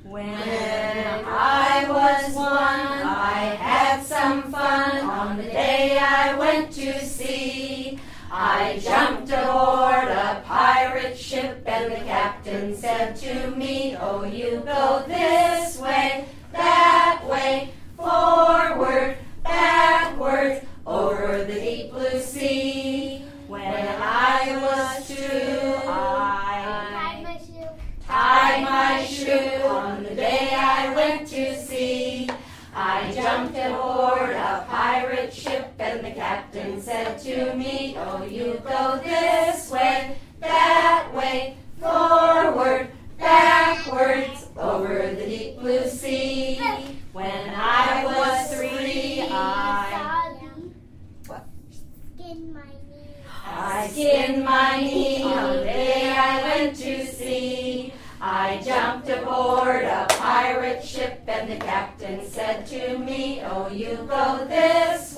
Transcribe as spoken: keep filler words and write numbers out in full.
When I was one, I had some fun on the day I went to sea. I jumped aboard a pirate ship and the captain said to me, "Oh, you go this way, that way, forward, backwards, over the deep blue sea." When I was two, I tied my shoe on the day I went to sea. I jumped aboard a pirate ship and the captain said to me, "Oh, you go this way, that way, forward, backwards, over the deep blue sea." When I was three, I what? Skinned my knee. I skinned my knee on the day I went to sea. I jumped aboard a pirate ship and the captain said to me, "Oh, you go this